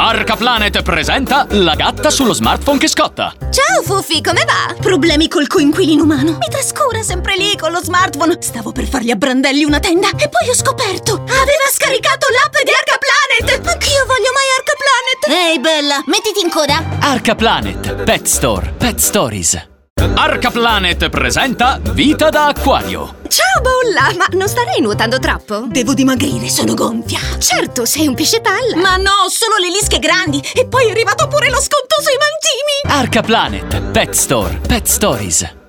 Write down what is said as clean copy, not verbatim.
Arca Planet presenta La gatta sullo smartphone che scotta. Ciao Fuffi, come va? Problemi col coinquilino umano. Mi trascura sempre lì con lo smartphone. Stavo per fargli a brandelli una tenda e poi ho scoperto aveva scaricato l'app di Arca Planet. Anch'io voglio mai Arca Planet. Ehi bella, mettiti in coda. Arca Planet Pet Store Pet Stories. Arca Planet presenta Vita da acquario. Ciao Bolla, Ma non starei nuotando troppo? devo dimagrire, sono gonfia. Certo, sei un pesce palla. Ma no, solo le lische grandi. E poi è arrivato pure lo sconto sui mangimi. Arca Planet Pet Store Pet Stories.